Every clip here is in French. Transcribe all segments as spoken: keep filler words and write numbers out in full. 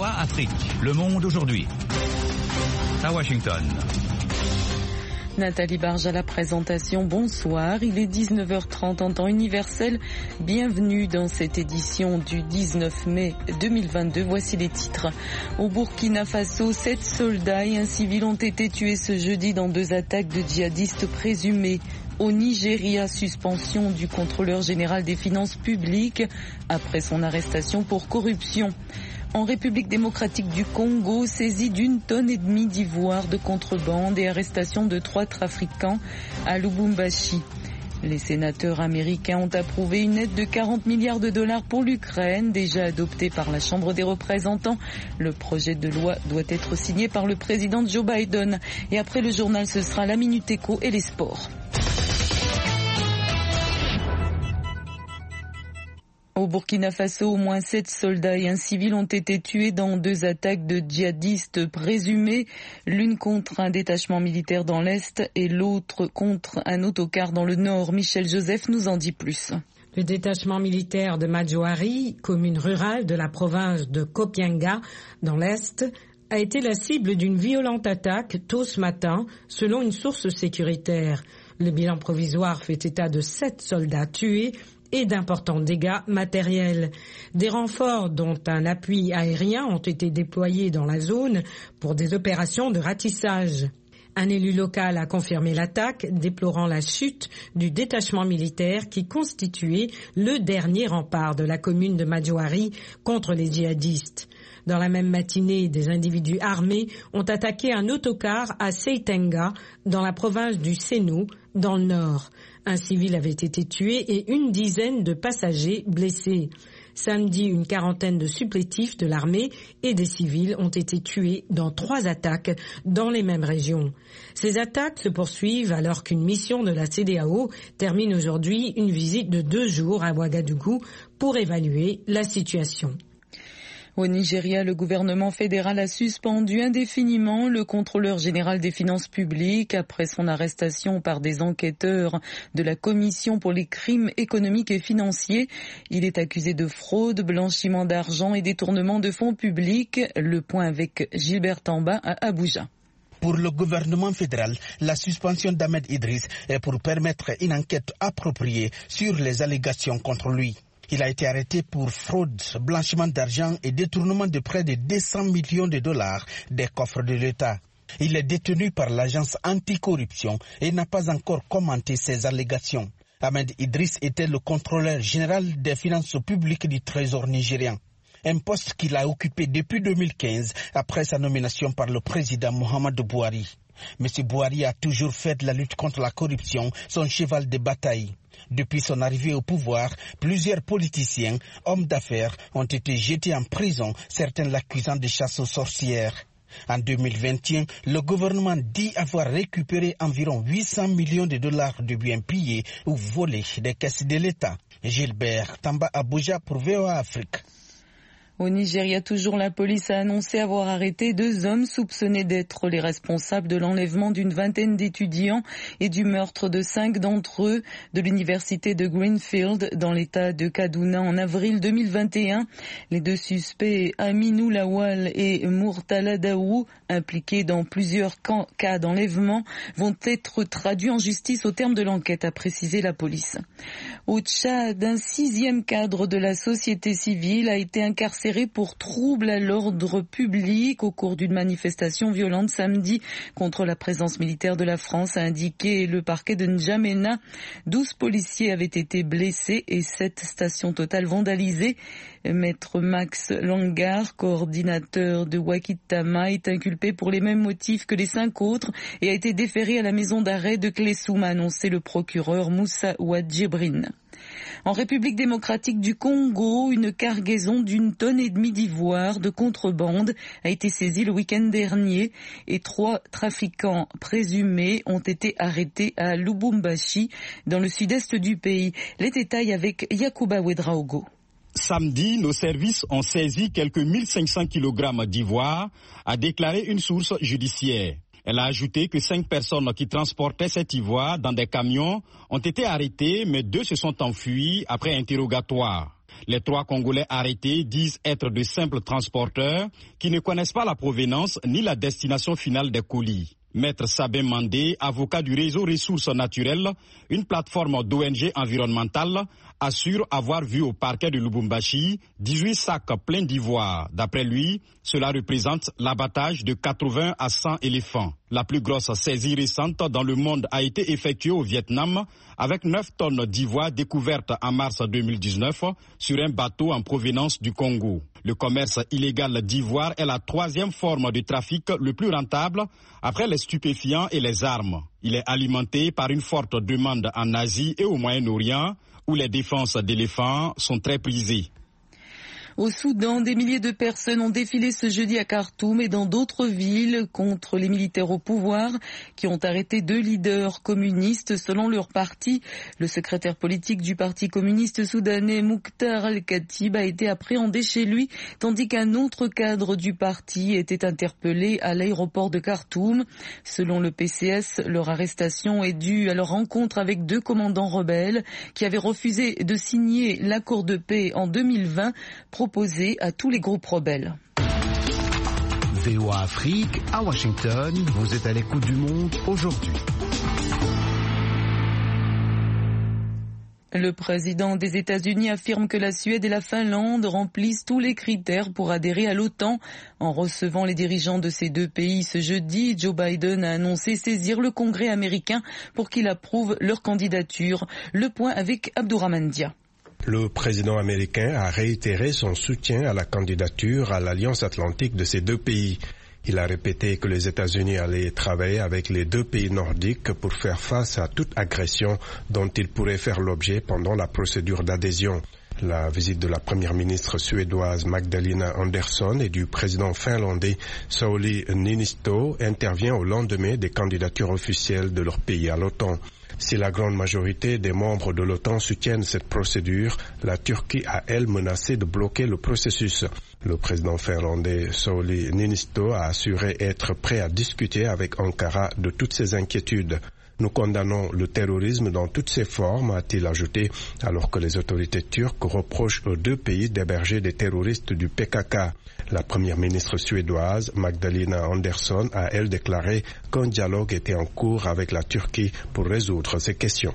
V O A Afrique, Le Monde aujourd'hui. À Washington. Nathalie Barge à la présentation. Bonsoir, il est dix-neuf heures trente en temps universel. Bienvenue dans cette édition du dix-neuf mai deux mille vingt-deux. Voici les titres. Au Burkina Faso, sept soldats et un civil ont été tués ce jeudi dans deux attaques de djihadistes présumés. Au Nigeria, suspension du contrôleur général des finances publiques après son arrestation pour corruption. En République démocratique du Congo, saisie d'une tonne et demie d'ivoire de contrebande et arrestation de trois trafiquants à Lubumbashi. Les sénateurs américains ont approuvé une aide de quarante milliards de dollars pour l'Ukraine, déjà adoptée par la Chambre des représentants. Le projet de loi doit être signé par le président Joe Biden. Et après le journal, ce sera la Minute Éco et les sports. Au Burkina Faso, au moins sept soldats et un civil ont été tués dans deux attaques de djihadistes présumés, l'une contre un détachement militaire dans l'Est et l'autre contre un autocar dans le Nord. Michel Joseph nous en dit plus. Le détachement militaire de Madjouari, commune rurale de la province de Kopienga, dans l'Est, a été la cible d'une violente attaque tôt ce matin, selon une source sécuritaire. Le bilan provisoire fait état de sept soldats tués et d'importants dégâts matériels. Des renforts dont un appui aérien ont été déployés dans la zone pour des opérations de ratissage. Un élu local a confirmé l'attaque, déplorant la chute du détachement militaire qui constituait le dernier rempart de la commune de Madjouari contre les djihadistes. Dans la même matinée, des individus armés ont attaqué un autocar à Seitenga, dans la province du Sénou, dans le nord. Un civil avait été tué et une dizaine de passagers blessés. Samedi, une quarantaine de supplétifs de l'armée et des civils ont été tués dans trois attaques dans les mêmes régions. Ces attaques se poursuivent alors qu'une mission de la C E D E A O termine aujourd'hui une visite de deux jours à Ouagadougou pour évaluer la situation. Au Nigeria, le gouvernement fédéral a suspendu indéfiniment le contrôleur général des finances publiques après son arrestation par des enquêteurs de la Commission pour les crimes économiques et financiers. Il est accusé de fraude, blanchiment d'argent et détournement de fonds publics. Le point avec Gilbert Tamba à Abuja. Pour le gouvernement fédéral, la suspension d'Ahmed Idriss est pour permettre une enquête appropriée sur les allégations contre lui. Il a été arrêté pour fraude, blanchiment d'argent et détournement de près de deux cents millions de dollars des coffres de l'État. Il est détenu par l'agence anticorruption et n'a pas encore commenté ces allégations. Ahmed Idriss était le contrôleur général des finances publiques du Trésor nigérian. Un poste qu'il a occupé depuis deux mille quinze après sa nomination par le président Muhammadu Buhari. M. Buhari a toujours fait de la lutte contre la corruption son cheval de bataille. Depuis son arrivée au pouvoir, plusieurs politiciens, hommes d'affaires ont été jetés en prison, certains l'accusant de chasse aux sorcières. En deux mille vingt et un, le gouvernement dit avoir récupéré environ huit cents millions de dollars de biens pillés ou volés des caisses de l'État. Gilbert Tamba Abuja pour V O A Afrique. Au Nigeria, toujours, la police a annoncé avoir arrêté deux hommes soupçonnés d'être les responsables de l'enlèvement d'une vingtaine d'étudiants et du meurtre de cinq d'entre eux de l'université de Greenfield dans l'état de Kaduna en avril deux mille vingt et un. Les deux suspects, Aminou Lawal et Murtala Daou, impliqués dans plusieurs cas d'enlèvement, vont être traduits en justice au terme de l'enquête, a précisé la police. Au Tchad, un sixième cadre de la société civile a été incarcéré pour trouble à l'ordre public au cours d'une manifestation violente samedi contre la présence militaire de la France, a indiqué le parquet de N'Djamena. douze policiers avaient été blessés et sept stations totales vandalisées. Maître Max Langar, coordinateur de Wakitama, est inculpé pour les mêmes motifs que les cinq autres et a été déféré à la maison d'arrêt de Klessoum, a annoncé le procureur Moussa Ouadjibrin. En République démocratique du Congo, une cargaison d'une tonne et demie d'ivoire de contrebande a été saisie le week-end dernier et trois trafiquants présumés ont été arrêtés à Lubumbashi, dans le sud-est du pays. Les détails avec Yacouba Ouedraogo. Samedi, nos services ont saisi quelques mille cinq cents kilogrammes d'ivoire, a déclaré une source judiciaire. Elle a ajouté que cinq personnes qui transportaient cet ivoire dans des camions ont été arrêtées, mais deux se sont enfuis après interrogatoire. Les trois Congolais arrêtés disent être de simples transporteurs qui ne connaissent pas la provenance ni la destination finale des colis. Maître Sabin Mandé, avocat du réseau Ressources Naturelles, une plateforme d'O N G environnementale, assure avoir vu au parquet de Lubumbashi dix-huit sacs pleins d'ivoire. D'après lui, cela représente l'abattage de quatre-vingts à cent éléphants. La plus grosse saisie récente dans le monde a été effectuée au Vietnam avec neuf tonnes d'ivoire découvertes en mars deux mille dix-neuf sur un bateau en provenance du Congo. Le commerce illégal d'ivoire est la troisième forme de trafic le plus rentable après les stupéfiants et les armes. Il est alimenté par une forte demande en Asie et au Moyen-Orient où les défenses d'éléphants sont très prisées. Au Soudan, des milliers de personnes ont défilé ce jeudi à Khartoum et dans d'autres villes contre les militaires au pouvoir qui ont arrêté deux leaders communistes selon leur parti. Le secrétaire politique du parti communiste soudanais Mouktar Al-Khatib a été appréhendé chez lui tandis qu'un autre cadre du parti était interpellé à l'aéroport de Khartoum. Selon le P C S, leur arrestation est due à leur rencontre avec deux commandants rebelles qui avaient refusé de signer l'accord de paix en deux mille vingt proposé à tous les groupes rebelles. V O A Afrique, à Washington, vous êtes à l'écoute du monde aujourd'hui. Le président des États-Unis affirme que la Suède et la Finlande remplissent tous les critères pour adhérer à l'OTAN. En recevant les dirigeants de ces deux pays ce jeudi, Joe Biden a annoncé saisir le Congrès américain pour qu'il approuve leur candidature. Le point avec Abdourahmane Dia. Le président américain a réitéré son soutien à la candidature à l'Alliance Atlantique de ces deux pays. Il a répété que les États-Unis allaient travailler avec les deux pays nordiques pour faire face à toute agression dont ils pourraient faire l'objet pendant la procédure d'adhésion. La visite de la première ministre suédoise Magdalena Andersson et du président finlandais Sauli Niinisto intervient au lendemain des candidatures officielles de leur pays à l'OTAN. Si la grande majorité des membres de l'OTAN soutiennent cette procédure, la Turquie a, elle, menacé de bloquer le processus. Le président finlandais Sauli Niinisto a assuré être prêt à discuter avec Ankara de toutes ces inquiétudes. Nous condamnons le terrorisme dans toutes ses formes, a-t-il ajouté, alors que les autorités turques reprochent aux deux pays d'héberger des terroristes du P K K. La première ministre suédoise, Magdalena Andersson, a, elle, déclaré qu'un dialogue était en cours avec la Turquie pour résoudre ces questions.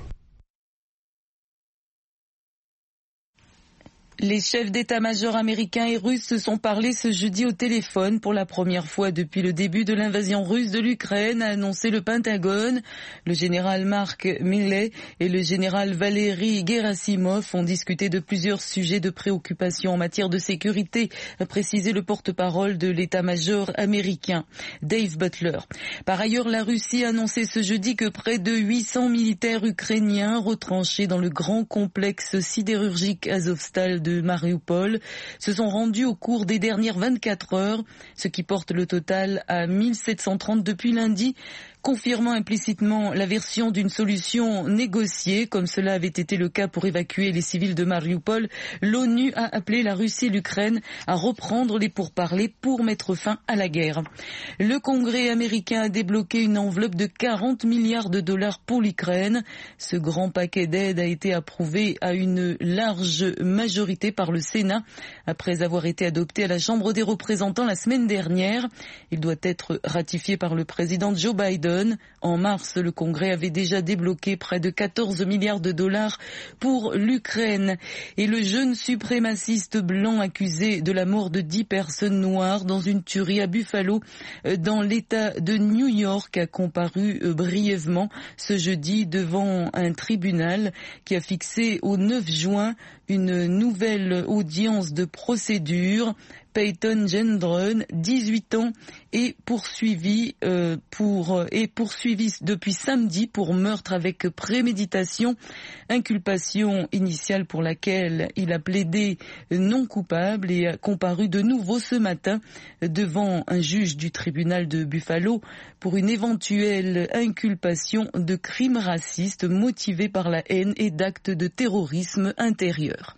Les chefs d'état-major américains et russes se sont parlé ce jeudi au téléphone pour la première fois depuis le début de l'invasion russe de l'Ukraine, a annoncé le Pentagone. Le général Mark Milley et le général Valery Gerasimov ont discuté de plusieurs sujets de préoccupation en matière de sécurité, a précisé le porte-parole de l'état-major américain, Dave Butler. Par ailleurs, la Russie a annoncé ce jeudi que près de huit cents militaires ukrainiens retranchés dans le grand complexe sidérurgique Azovstal de de Mariupol se sont rendus au cours des dernières vingt-quatre heures, ce qui porte le total à mille sept cent trente depuis lundi, confirmant implicitement la version d'une solution négociée, comme cela avait été le cas pour évacuer les civils de Mariupol. L'ONU a appelé la Russie et l'Ukraine à reprendre les pourparlers pour mettre fin à la guerre. Le Congrès américain a débloqué une enveloppe de quarante milliards de dollars pour l'Ukraine. Ce grand paquet d'aide a été approuvé à une large majorité par le Sénat, après avoir été adopté à la Chambre des représentants la semaine dernière. Il doit être ratifié par le président Joe Biden. En mars, le Congrès avait déjà débloqué près de quatorze milliards de dollars pour l'Ukraine. Et le jeune suprémaciste blanc accusé de la mort de dix personnes noires dans une tuerie à Buffalo, dans l'État de New York, a comparu brièvement ce jeudi devant un tribunal qui a fixé au neuf juin une nouvelle audience de procédure. Peyton Gendron, dix-huit ans, est poursuivi euh, pour est poursuivi depuis samedi pour meurtre avec préméditation, inculpation initiale pour laquelle il a plaidé non coupable et a comparu de nouveau ce matin devant un juge du tribunal de Buffalo pour une éventuelle inculpation de crimes racistes motivés par la haine et d'actes de terrorisme intérieur.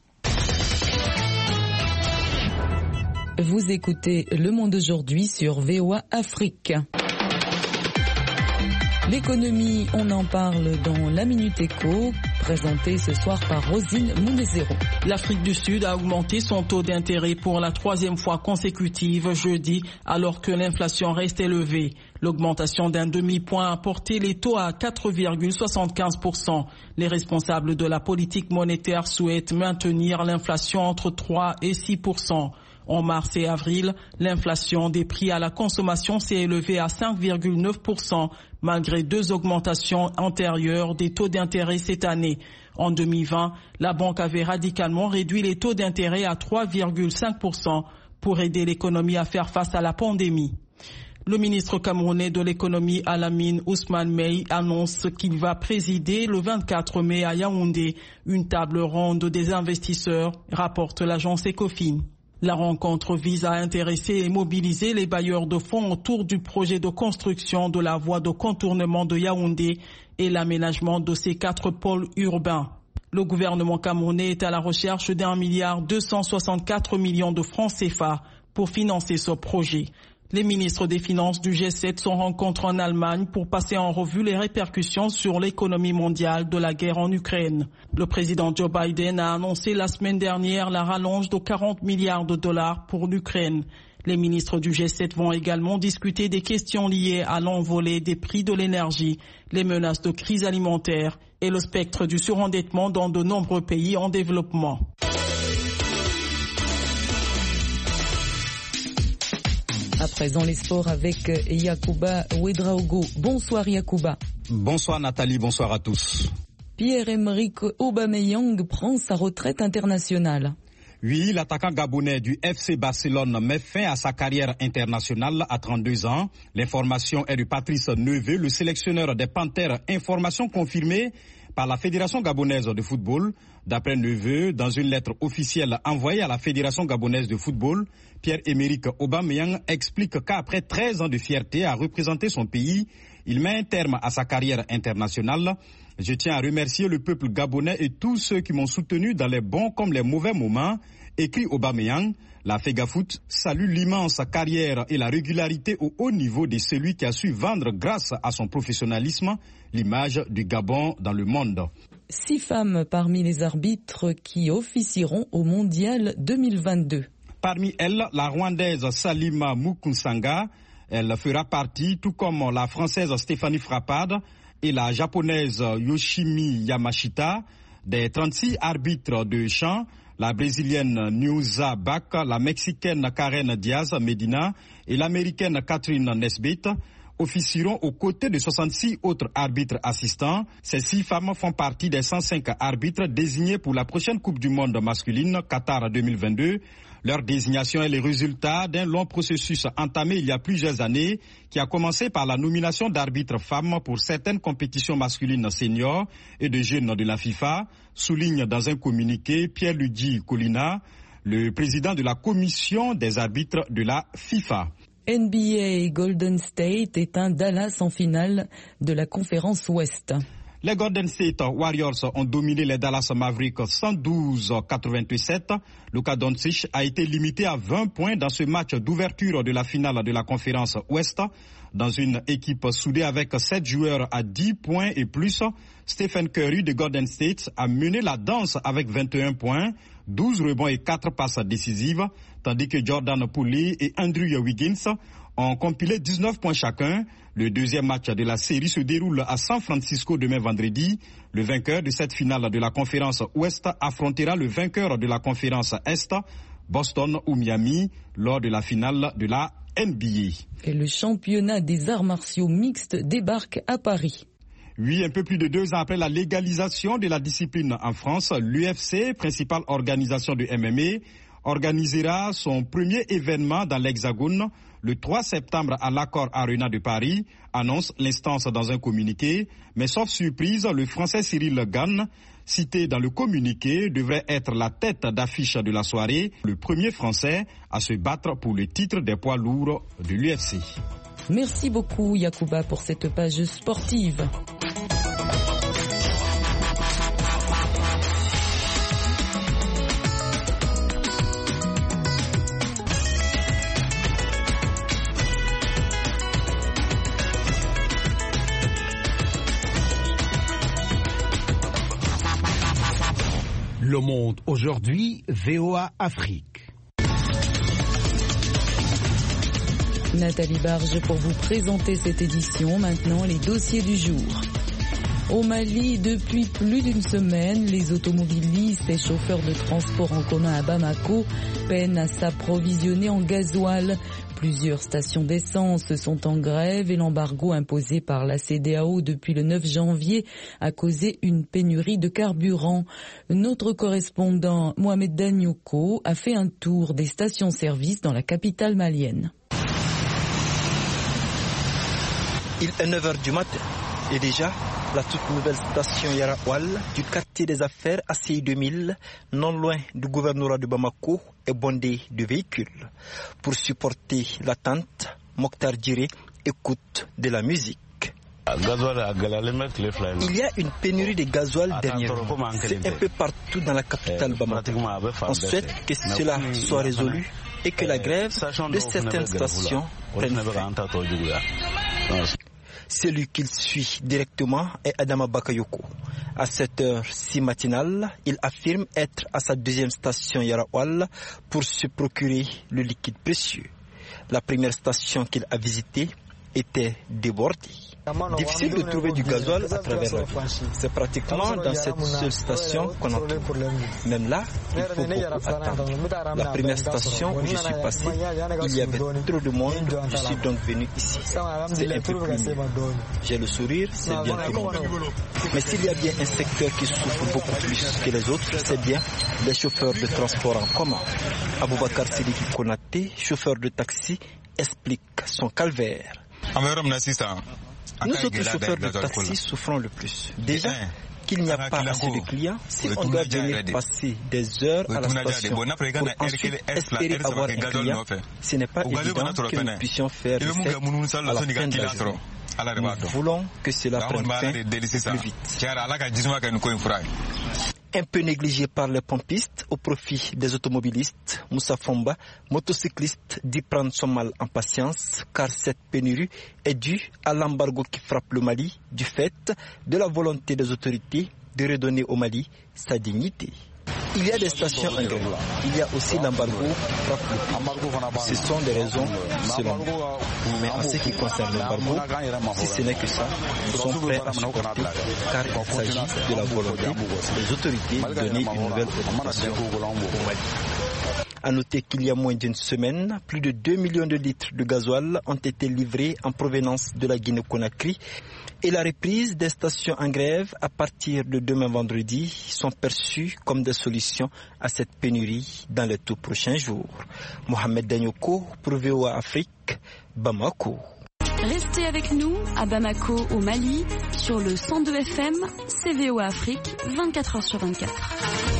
Vous écoutez Le Monde aujourd'hui sur V O A Afrique. L'économie, on en parle dans la Minute Éco, présenté ce soir par Rosine Moundezero. L'Afrique du Sud a augmenté son taux d'intérêt pour la troisième fois consécutive jeudi, alors que l'inflation reste élevée. L'augmentation d'un demi-point a porté les taux à quatre virgule soixante-quinze pour cent. Les responsables de la politique monétaire souhaitent maintenir l'inflation entre trois et six pour cent. En mars et avril, l'inflation des prix à la consommation s'est élevée à cinq virgule neuf pour cent, malgré deux augmentations antérieures des taux d'intérêt cette année. En deux mille vingt, la banque avait radicalement réduit les taux d'intérêt à trois virgule cinq pour cent pour aider l'économie à faire face à la pandémie. Le ministre camerounais de l'économie Alamine Ousmane Mey annonce qu'il va présider le vingt-quatre mai à Yaoundé une table ronde des investisseurs, rapporte l'agence Ecofin. La rencontre vise à intéresser et mobiliser les bailleurs de fonds autour du projet de construction de la voie de contournement de Yaoundé et l'aménagement de ces quatre pôles urbains. Le gouvernement camerounais est à la recherche d'un milliard deux cent soixante-quatre millions de francs C F A pour financer ce projet. Les ministres des Finances du G sept sont rencontrés en Allemagne pour passer en revue les répercussions sur l'économie mondiale de la guerre en Ukraine. Le président Joe Biden a annoncé la semaine dernière la rallonge de quarante milliards de dollars pour l'Ukraine. Les ministres du G sept vont également discuter des questions liées à l'envolée des prix de l'énergie, les menaces de crise alimentaire et le spectre du surendettement dans de nombreux pays en développement. À présent, les sports avec Yacouba Ouedraogo. Bonsoir Yacouba. Bonsoir Nathalie, bonsoir à tous. Pierre-Emerick Aubameyang prend sa retraite internationale. Oui, l'attaquant gabonais du F C Barcelone met fin à sa carrière internationale à trente-deux ans. L'information est de Patrice Neveu, le sélectionneur des Panthères. Information confirmée par la Fédération gabonaise de football. D'après Neveu, dans une lettre officielle envoyée à la Fédération gabonaise de football, Pierre-Emerick Aubameyang explique qu'après treize ans de fierté à représenter son pays, il met un terme à sa carrière internationale. Je tiens à remercier le peuple gabonais et tous ceux qui m'ont soutenu dans les bons comme les mauvais moments, écrit Aubameyang. La Fegafoot salue l'immense carrière et la régularité au haut niveau de celui qui a su vendre grâce à son professionnalisme l'image du Gabon dans le monde. Six femmes parmi les arbitres qui officieront au Mondial deux mille vingt-deux. Parmi elles, la Rwandaise Salima Mukunsanga, elle fera partie, tout comme la Française Stéphanie Frappard et la Japonaise Yoshimi Yamashita, des trente-six arbitres de champ. La Brésilienne Niusa Bak, la Mexicaine Karen Diaz Medina et l'Américaine Catherine Nesbitt officieront aux côtés de soixante-six autres arbitres assistants. Ces six femmes font partie des cent cinq arbitres désignés pour la prochaine Coupe du Monde masculine Qatar deux mille vingt-deux. Leur désignation est le résultat d'un long processus entamé il y a plusieurs années qui a commencé par la nomination d'arbitres femmes pour certaines compétitions masculines seniors et de jeunes de la FIFA, souligne dans un communiqué Pierre-Luigi Collina, le président de la commission des arbitres de la FIFA. N B A Golden State éteint Dallas en finale de la conférence Ouest. Les Golden State Warriors ont dominé les Dallas Mavericks cent douze à quatre-vingt-sept. Luka Doncic a été limité à vingt points dans ce match d'ouverture de la finale de la conférence Ouest. Dans une équipe soudée avec sept joueurs à dix points et plus, Stephen Curry de Golden State a mené la danse avec vingt et un points, douze rebonds et quatre passes décisives, tandis que Jordan Poole et Andrew Wiggins ont compilé dix-neuf points chacun. Le deuxième match de la série se déroule à San Francisco demain vendredi. Le vainqueur de cette finale de la conférence Ouest affrontera le vainqueur de la conférence Est, Boston ou Miami, lors de la finale de la N B A. Et le championnat des arts martiaux mixtes débarque à Paris. Oui, un peu plus de deux ans après la légalisation de la discipline en France, l'U F C, principale organisation de M M A, organisera son premier événement dans l'Hexagone le trois septembre à l'Accor Arena de Paris, annonce l'instance dans un communiqué. Mais sauf surprise, le Français Cyril Gane, cité dans le communiqué, devrait être la tête d'affiche de la soirée, le premier Français à se battre pour le titre des poids lourds de l'U F C. Merci beaucoup Yacouba pour cette page sportive. Le Monde aujourd'hui, V O A Afrique. Nathalie Barge pour vous présenter cette édition. Maintenant, les dossiers du jour. Au Mali, depuis plus d'une semaine, les automobilistes et chauffeurs de transport en commun à Bamako peinent à s'approvisionner en gasoil. Plusieurs stations d'essence sont en grève et l'embargo imposé par la C E D E A O depuis le neuf janvier a causé une pénurie de carburant. Notre correspondant Mohamed Danyoko a fait un tour des stations-service dans la capitale malienne. Il est neuf heures du matin et déjà, la toute nouvelle station Yarawal du quartier des affaires A C I deux mille, non loin du gouvernorat de Bamako, est bondée de véhicules. Pour supporter l'attente, Mokhtar Djiré écoute de la musique. Il y a une pénurie de gasoil dernièrement. C'est un peu partout dans la capitale Bamako. On souhaite que cela soit résolu et que la grève de certaines stations prenne fin. Celui qu'il suit directement est Adama Bakayoko. À sept heures six matinale, il affirme être à sa deuxième station Yarawal pour se procurer le liquide précieux. La première station qu'il a visitée était débordée. Difficile de trouver du gasoil à travers la ville. C'est pratiquement dans cette seule station qu'on en trouve. Même là, il faut beaucoup attendre. La première station où je suis passé, il y avait trop de monde. Je suis donc venu ici. C'est un peu plus mieux. J'ai le sourire, c'est bien tout le monde. Mais s'il y a bien un secteur qui souffre beaucoup plus que les autres, c'est bien les chauffeurs de transport en commun. Aboubakar Sidiki Konaté, chauffeur de taxi, explique son calvaire. Nous autres chauffeurs de taxi souffrons le plus. Déjà qu'il n'y a pas assez de clients, si on doit venir passer des heures à la station pour ensuite espérer avoir un client, ce n'est pas évident que nous puissions faire des fêtes à la fin de la journée. Nous voulons que cela prenne fin plus vite. Un peu négligé par les pompistes au profit des automobilistes, Moussa Fomba, motocycliste, dit prendre son mal en patience car cette pénurie est due à l'embargo qui frappe le Mali du fait de la volonté des autorités de redonner au Mali sa dignité. Il y a des stations en grève. Il y a aussi l'embargo qui frappe le pays. Ce sont des raisons selon nous. Mais en ce qui concerne l'embargo, si ce n'est que ça, nous sommes prêts à supporter car il s'agit de la volonté des autorités de donner une nouvelle orientation au Mali. À noter qu'il y a moins d'une semaine, plus de deux millions de litres de gasoil ont été livrés en provenance de la Guinée-Conakry et la reprise des stations en grève à partir de demain vendredi sont perçues comme des solutions à cette pénurie dans les tout prochains jours. Mohamed Danyoko pour V O A Afrique, Bamako. Restez avec nous à Bamako au Mali sur le cent deux F M, C V O A Afrique, vingt-quatre heures sur vingt-quatre.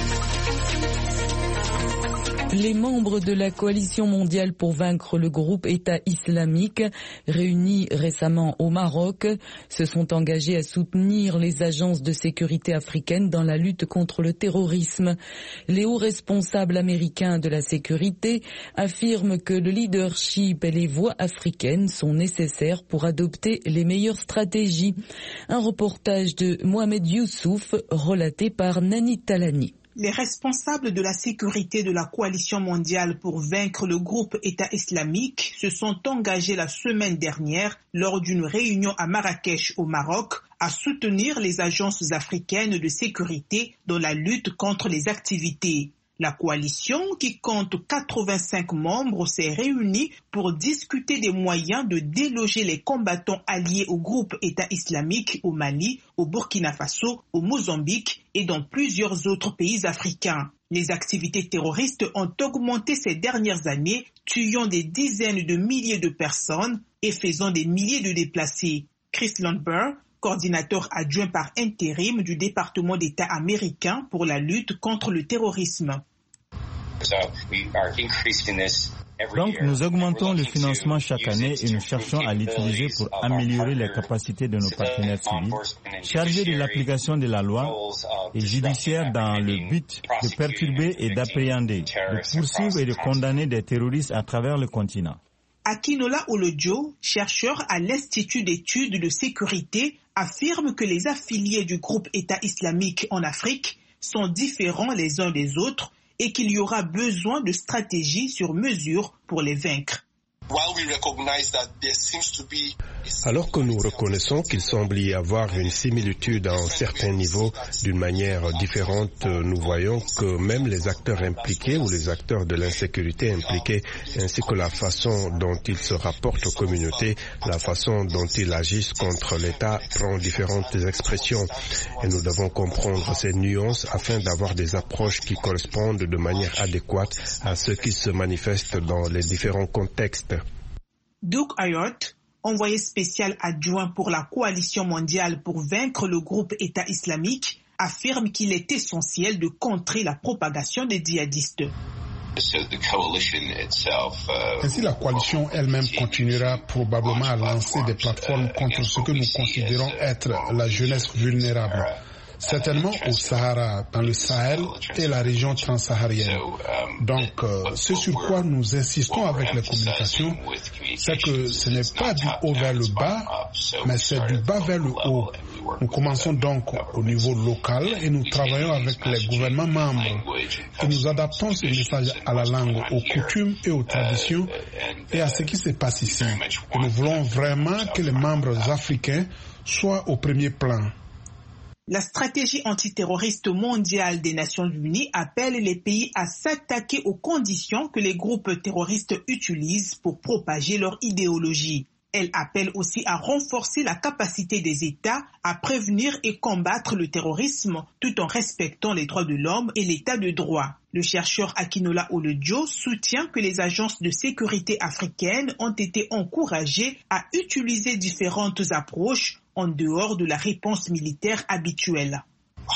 Les membres de la coalition mondiale pour vaincre le groupe État islamique, réunis récemment au Maroc, se sont engagés à soutenir les agences de sécurité africaines dans la lutte contre le terrorisme. Les hauts responsables américains de la sécurité affirment que le leadership et les voix africaines sont nécessaires pour adopter les meilleures stratégies. Un reportage de Mohamed Youssouf relaté par Nani Talani. Les responsables de la sécurité de la coalition mondiale pour vaincre le groupe État islamique se sont engagés la semaine dernière lors d'une réunion à Marrakech au Maroc à soutenir les agences africaines de sécurité dans la lutte contre les activités. La coalition, qui compte quatre-vingt-cinq membres, s'est réunie pour discuter des moyens de déloger les combattants alliés au groupe État islamique au Mali, au Burkina Faso, au Mozambique et dans plusieurs autres pays africains. Les activités terroristes ont augmenté ces dernières années, tuant des dizaines de milliers de personnes et faisant des milliers de déplacés. Chris Lundberg, coordinateur adjoint par intérim du département d'État américain pour la lutte contre le terrorisme. Donc nous augmentons le financement chaque année et nous cherchons à l'utiliser pour améliorer les capacités de nos partenaires civils, chargés de l'application de la loi et judiciaire dans le but de perturber et d'appréhender, de poursuivre et de condamner des terroristes à travers le continent. Akinola Olojo, chercheur à l'Institut d'études de sécurité, affirme que les affiliés du groupe État islamique en Afrique sont différents les uns des autres et qu'il y aura besoin de stratégies sur mesure pour les vaincre. Alors que nous reconnaissons qu'il semble y avoir une similitude à un certain niveau, d'une manière différente, nous voyons que même les acteurs impliqués ou les acteurs de l'insécurité impliqués, ainsi que la façon dont ils se rapportent aux communautés, la façon dont ils agissent contre l'État prend différentes expressions. Et nous devons comprendre ces nuances afin d'avoir des approches qui correspondent de manière adéquate à ce qui se manifeste dans les différents contextes. Doug Ayotte, envoyé spécial adjoint pour la coalition mondiale pour vaincre le groupe État islamique, affirme qu'il est essentiel de contrer la propagation des djihadistes. Ainsi, la coalition elle-même continuera probablement à lancer des plateformes contre ce que nous considérons être la jeunesse vulnérable. Certainement au Sahara, dans le Sahel et la région transsaharienne. Donc, euh, ce sur quoi nous insistons avec les communications, c'est que ce n'est pas du haut vers le bas, mais c'est du bas vers le haut. Nous commençons donc au niveau local et nous travaillons avec les gouvernements membres. Et nous adaptons ce message à la langue, aux coutumes et aux traditions et à ce qui se passe ici. Et nous voulons vraiment que les membres africains soient au premier plan. La stratégie antiterroriste mondiale des Nations Unies appelle les pays à s'attaquer aux conditions que les groupes terroristes utilisent pour propager leur idéologie. Elle appelle aussi à renforcer la capacité des États à prévenir et combattre le terrorisme tout en respectant les droits de l'homme et l'état de droit. Le chercheur Akinola Olojo soutient que les agences de sécurité africaines ont été encouragées à utiliser différentes approches en dehors de la réponse militaire habituelle.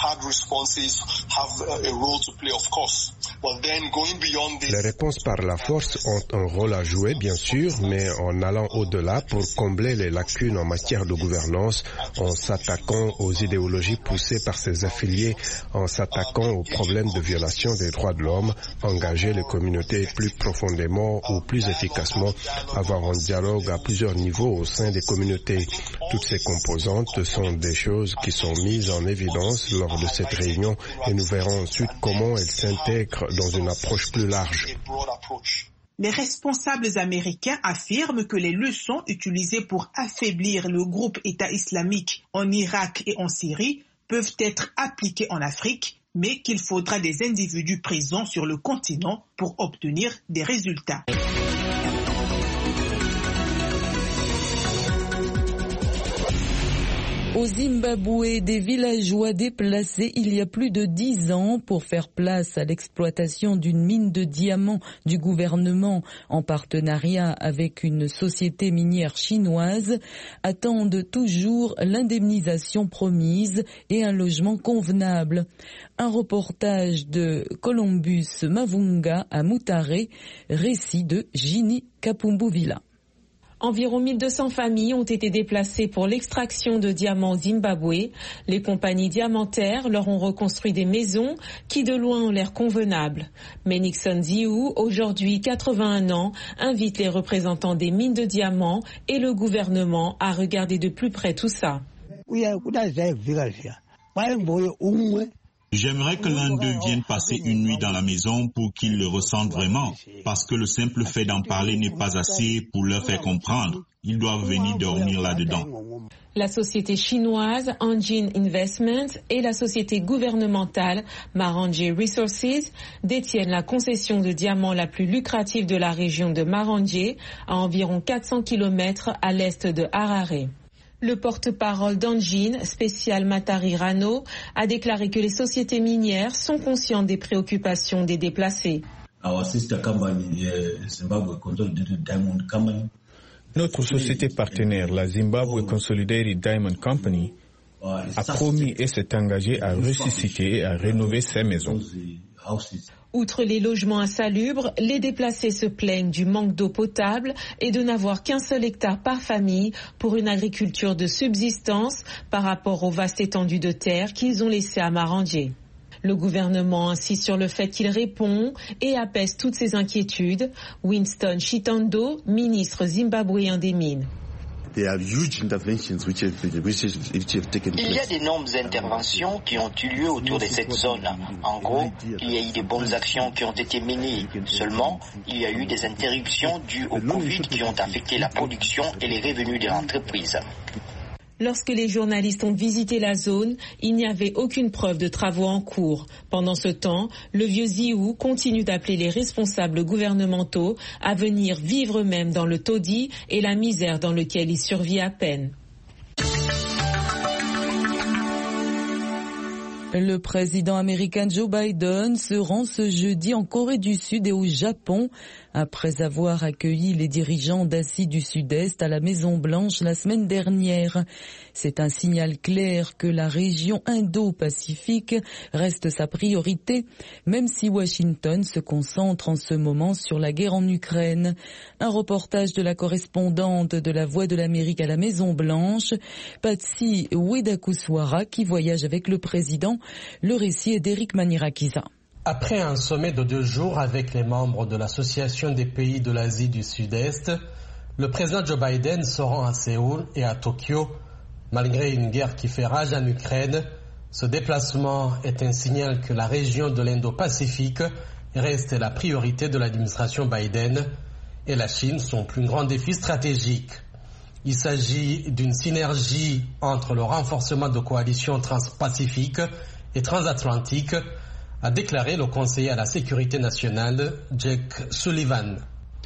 Les réponses par la force ont un rôle à jouer, bien sûr, mais en allant au-delà pour combler les lacunes en matière de gouvernance, en s'attaquant aux idéologies poussées par ses affiliés, en s'attaquant aux problèmes de violation des droits de l'homme, engager les communautés plus profondément ou plus efficacement, avoir un dialogue à plusieurs niveaux au sein des communautés. Toutes ces composantes sont des choses qui sont mises en évidence lors de cette réunion et nous verrons ensuite comment elles s'intègrent dans une approche plus large. Les responsables américains affirment que les leçons utilisées pour affaiblir le groupe État islamique en Irak et en Syrie peuvent être appliquées en Afrique, mais qu'il faudra des individus présents sur le continent pour obtenir des résultats. Au Zimbabwe, des villageois déplacés il y a plus de dix ans pour faire place à l'exploitation d'une mine de diamants du gouvernement en partenariat avec une société minière chinoise attendent toujours l'indemnisation promise et un logement convenable. Un reportage de Columbus Mavunga à Mutare, récit de Ginny Kapumbuvila. Environ mille deux cents familles ont été déplacées pour l'extraction de diamants au Zimbabwe. Les compagnies diamantaires leur ont reconstruit des maisons qui de loin ont l'air convenables. Mais Nixon Ziou, aujourd'hui quatre-vingt-un ans, invite les représentants des mines de diamants et le gouvernement à regarder de plus près tout ça. J'aimerais que l'un d'eux vienne passer une nuit dans la maison pour qu'ils le ressentent vraiment, parce que le simple fait d'en parler n'est pas assez pour leur faire comprendre. Ils doivent venir dormir là-dedans. La société chinoise Anjin Investments et la société gouvernementale Maranje Resources détiennent la concession de diamants la plus lucrative de la région de Maranje, à environ quatre cents kilomètres à l'est de Harare. Le porte-parole d'Anjin, Spécial Matari Rano, a déclaré que les sociétés minières sont conscientes des préoccupations des déplacés. Notre société partenaire, la Zimbabwe Consolidated Diamond Company, a promis et s'est engagée à ressusciter et à rénover ses maisons. Outre les logements insalubres, les déplacés se plaignent du manque d'eau potable et de n'avoir qu'un seul hectare par famille pour une agriculture de subsistance par rapport aux vastes étendues de terre qu'ils ont laissées à Maranje. Le gouvernement insiste sur le fait qu'il répond et apaise toutes ces inquiétudes. Winston Chitando, ministre zimbabwéen des Mines. Il y a d'énormes interventions qui ont eu lieu autour de cette zone. En gros, il y a eu de bonnes actions qui ont été menées. Seulement, il y a eu des interruptions dues au Covid qui ont affecté la production et les revenus de l'entreprise. Lorsque les journalistes ont visité la zone, il n'y avait aucune preuve de travaux en cours. Pendant ce temps, le vieux Ziou continue d'appeler les responsables gouvernementaux à venir vivre même dans le taudis et la misère dans lequel il survit à peine. Le président américain Joe Biden se rend ce jeudi en Corée du Sud et au Japon après avoir accueilli les dirigeants d'Asie du Sud-Est à la Maison-Blanche la semaine dernière. C'est un signal clair que la région Indo-Pacifique reste sa priorité, même si Washington se concentre en ce moment sur la guerre en Ukraine. Un reportage de la correspondante de la Voix de l'Amérique à la Maison-Blanche, Patsy Widakuswara, qui voyage avec le président. Le récit est d'Éric Manirakiza. Après un sommet de deux jours avec les membres de l'Association des pays de l'Asie du Sud-Est, le président Joe Biden se rend à Séoul et à Tokyo. Malgré une guerre qui fait rage en Ukraine, ce déplacement est un signal que la région de l'Indo-Pacifique reste la priorité de l'administration Biden et la Chine son plus grand défi stratégique. Il s'agit d'une synergie entre le renforcement de coalitions transpacifiques et transatlantiques, a déclaré le conseiller à la sécurité nationale, Jake Sullivan.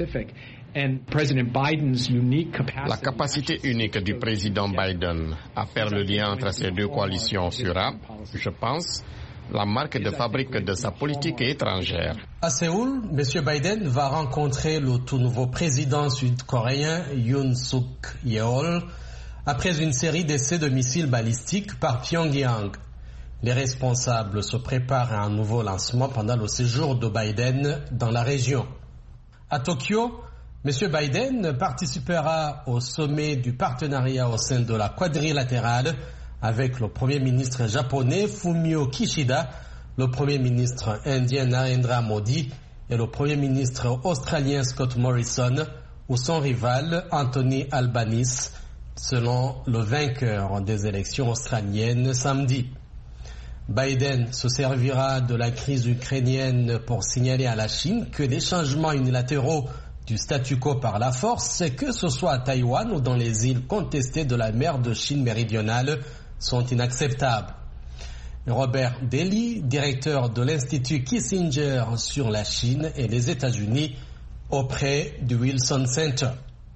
La capacité unique du président Biden à faire le lien entre ces deux coalitions sera, je pense, la marque de fabrique de sa politique étrangère. À Séoul, M. Biden va rencontrer le tout nouveau président sud-coréen Yoon Suk Yeol après une série d'essais de missiles balistiques par Pyongyang. Les responsables se préparent à un nouveau lancement pendant le séjour de Biden dans la région. À Tokyo, M. Biden participera au sommet du partenariat au sein de la quadrilatérale avec le Premier ministre japonais Fumio Kishida, le Premier ministre indien Narendra Modi et le Premier ministre australien Scott Morrison ou son rival Anthony Albanese, selon le vainqueur des élections australiennes samedi. Biden se servira de la crise ukrainienne pour signaler à la Chine que les changements unilatéraux du statu quo par la force, que ce soit à Taïwan ou dans les îles contestées de la mer de Chine méridionale, sont inacceptables. Robert Daly, directeur de l'Institut Kissinger sur la Chine et les États-Unis auprès du Wilson Center.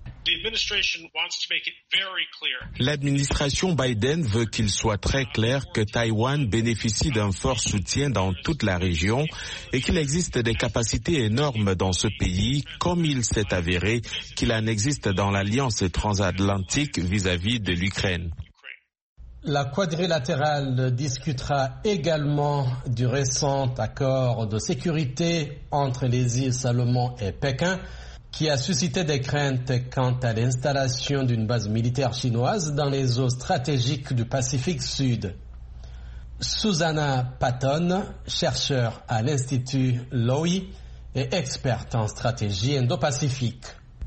L'administration Biden veut qu'il soit très clair que Taïwan bénéficie d'un fort soutien dans toute la région et qu'il existe des capacités énormes dans ce pays, comme il s'est avéré qu'il en existe dans l'alliance transatlantique vis-à-vis de l'Ukraine. La quadrilatérale discutera également du récent accord de sécurité entre les îles Salomon et Pékin, qui a suscité des craintes quant à l'installation d'une base militaire chinoise dans les eaux stratégiques du Pacifique Sud. Susanna Patton, chercheure à l'Institut Lowy et experte en stratégie indo-pacifique.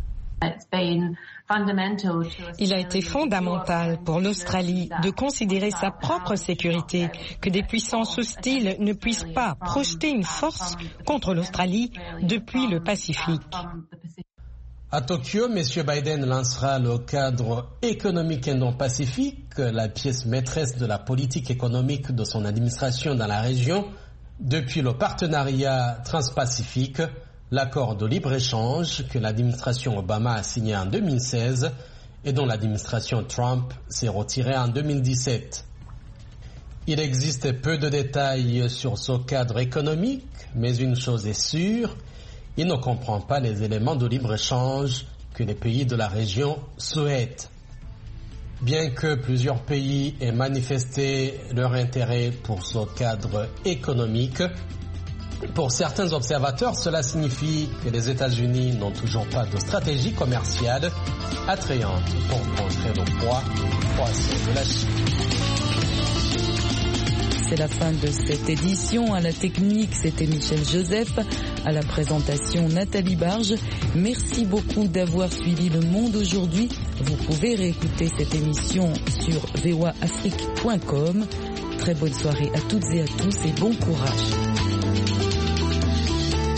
Il a été fondamental pour l'Australie de considérer sa propre sécurité, que des puissances hostiles ne puissent pas projeter une force contre l'Australie depuis le Pacifique. À Tokyo, M. Biden lancera le cadre économique indo-pacifique, la pièce maîtresse de la politique économique de son administration dans la région, depuis le partenariat transpacifique, l'accord de libre-échange que l'administration Obama a signé en deux mille seize et dont l'administration Trump s'est retirée en deux mille dix-sept. Il existe peu de détails sur ce cadre économique, mais une chose est sûre, il ne comprend pas les éléments de libre-échange que les pays de la région souhaitent. Bien que plusieurs pays aient manifesté leur intérêt pour ce cadre économique, pour certains observateurs, cela signifie que les États-Unis n'ont toujours pas de stratégie commerciale attrayante pour contrer le poids croissant de la Chine. c'est la fin de cette édition. À la technique, c'était Michel Joseph. À la présentation, Nathalie Barge. Merci beaucoup d'avoir suivi Le Monde aujourd'hui. Vous pouvez réécouter cette émission sur v o a afrique point com. Très bonne soirée à toutes et à tous et bon courage.